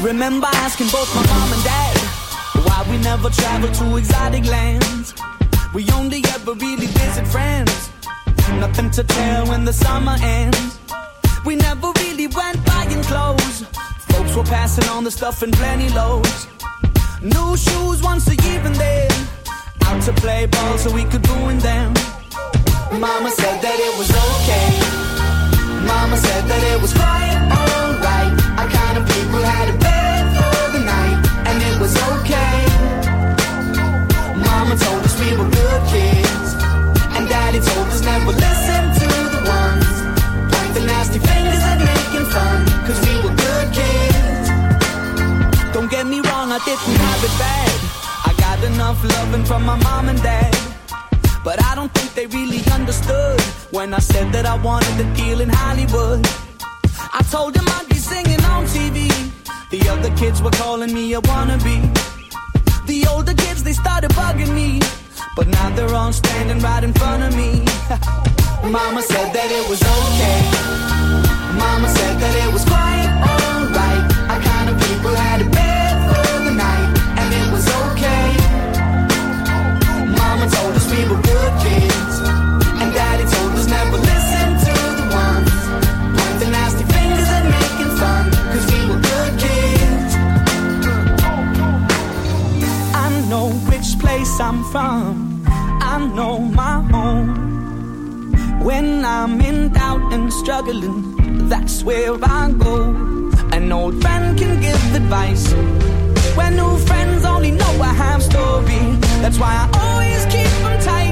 remember asking both my mom and dad why we never traveled to exotic lands. We only ever really visit friends. Nothing to tell when the summer ends. We never really went buying clothes. Folks were passing on the stuff in plenty loads. New shoes once a year and then out to play ball so we could ruin them. Mama said that it was okay. Mama said that it was quite alright. Our kind of people had a bed for the night, and it was okay. Mama told us we were good kids, and Daddy told us never listen to the ones pointing nasty fingers and making fun, cause we were good kids. Don't get me wrong, I didn't have it bad. I got enough loving from my mom and dad, but I don't think they really understood when I said that I wanted to deal in Hollywood. I told them I'd be singing on TV. The other kids were calling me a wannabe. The older kids, they started bugging me, but now they're all standing right in front of me. Mama said that it was okay. Mama said that it was quite alright. Our kind of people had a bed for the night, and it was okay. Mama told us we were good kids, and Daddy told us never listen to the ones pointing nasty fingers and making fun, cause we were good kids. I know which place I'm from, I know my home. When I'm in doubt and struggling, that's where I go. An old friend can give advice when new friends only know a half story. That's why I always keep them tight.